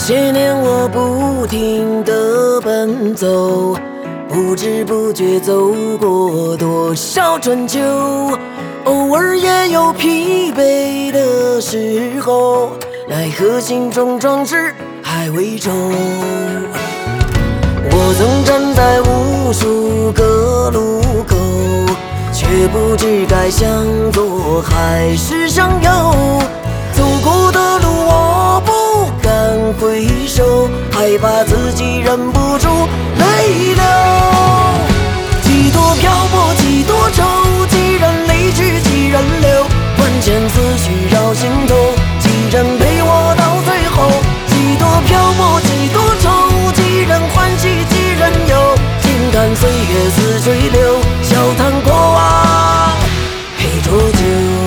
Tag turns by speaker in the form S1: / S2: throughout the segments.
S1: 些年我不停地奔走，不知不觉走过多少春秋，偶尔也有疲惫的时候，奈何心中壮志还未酬。我曾站在无数个路口，却不知该向左还是向右，走过的路我不敢回首，害怕自己忍不住泪流。几多漂泊几多愁，几人离去几人留，万千思绪绕心头，几人陪我到最后。几多漂泊几多愁，几人欢喜几人忧，静看岁月似水流，笑谈过往陪浊酒。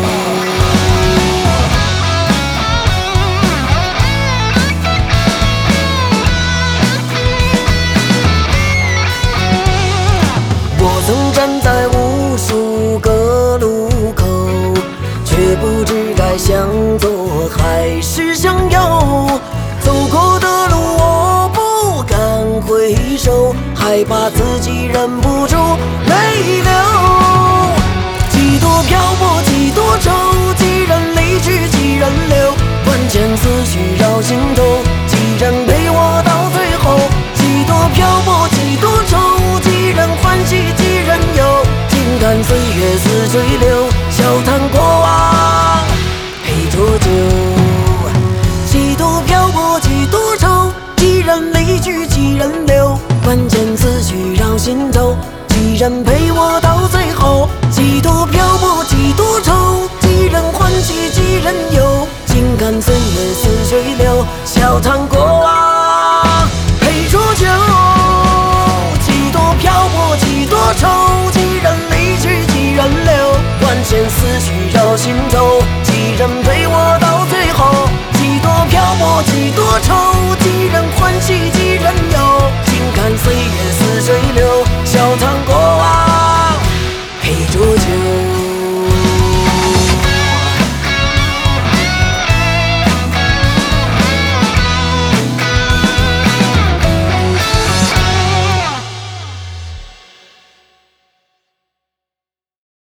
S1: 我曾站在无数个路口，却不知该向左还是向右，走过的路我不敢回首，害怕自己忍不住泪流。几多漂泊几多愁，几人离去几人留，万千思绪绕心头，几人陪我到最后。几多漂泊几多愁，几人欢喜几人忧，静看岁月似水流，笑谈过往陪浊酒。几多漂泊几多愁，几人离去几人留，万千思绪绕心头，几人陪我到最后。几多漂泊几多愁，几人欢喜几人忧，静看岁月似水流，笑谈过往。